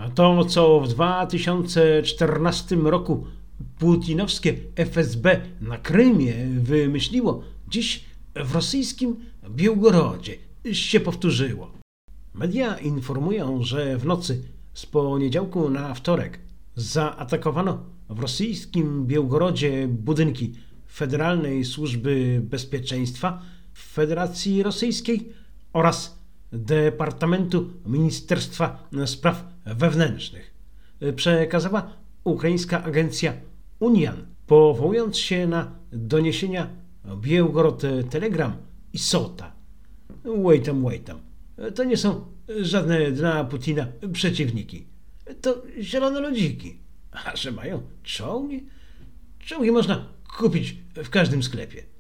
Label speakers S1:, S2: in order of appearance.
S1: A to, co w 2014 roku putinowskie FSB na Krymie wymyśliło, dziś w rosyjskim Białgorodzie się powtórzyło. Media informują, że w nocy z poniedziałku na wtorek zaatakowano w rosyjskim Białgorodzie budynki Federalnej Służby Bezpieczeństwa Federacji Rosyjskiej oraz Departamentu Ministerstwa Spraw Wewnętrznych, przekazała ukraińska agencja Unian, powołując się na doniesienia Białgorod Telegram i Sota. Wait tam. To nie są żadne dla Putina przeciwniki. To zielone ludziki. A że mają czołgi? Czołgi można kupić w każdym sklepie.